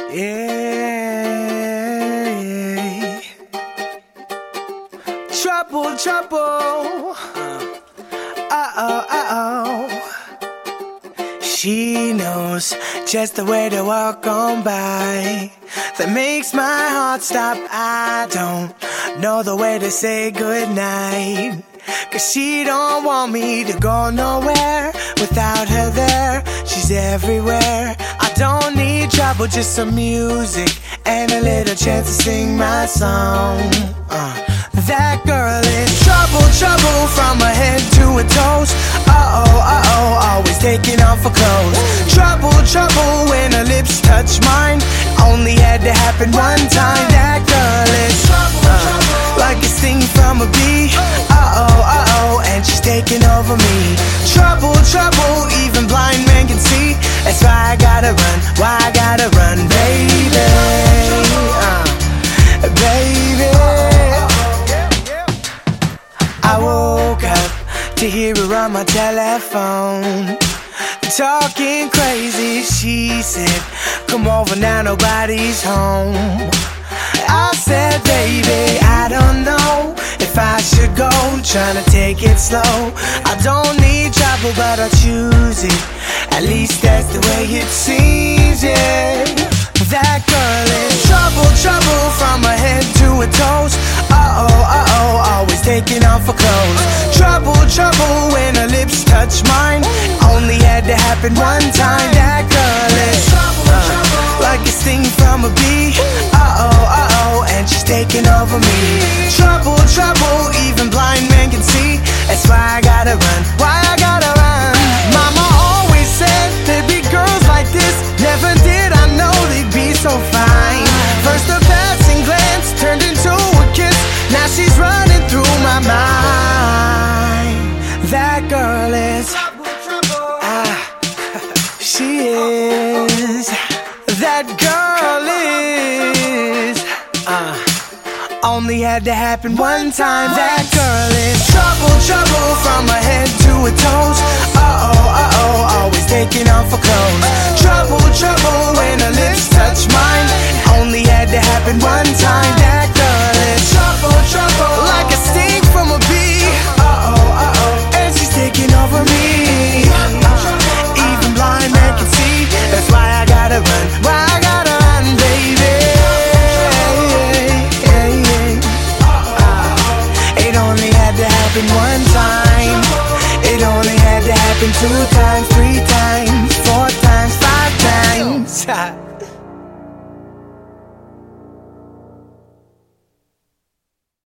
Yeah. Trouble, trouble. Uh-oh. She knows just the way to walk on by that makes my heart stop. I don't know the way to say goodnight, 'cause she don't want me to go nowhere without her there. She's everywhere. I don't need trouble, just some music and a little chance to sing my song. That girl is trouble, trouble from her head to her toes. Always taking off her clothes. Trouble, trouble when her lips touch mine. Only had to happen one time. That girl is like a sting from a bee. And she's taking over me. Trouble, trouble, even blind men can see. That's why I gotta run, baby. Baby. I woke up to hear her on my telephone, talking crazy. She said, come over now, nobody's home. I said, baby, I don't know if I should go, trying to take it slow. I don't need trouble, but I choose it. At least that's the way it seems, yeah. That girl is trouble, trouble from her head to her toes. Always taking off her clothes. Trouble, trouble when her lips touch mine. Only had to happen one time. That girl is like a sting from a bee. And she's taking over me. Trouble, trouble, even blind men can see. That's why I gotta run, Mama always said there'd be girls like this. Never did I know they'd be so fine. First a passing glance turned into a kiss. Now she's running through my mind. That girl is she is. That girl is only had to happen one time. That girl is trouble, trouble from her head to her toes. Always taking off her clothes. Trouble, trouble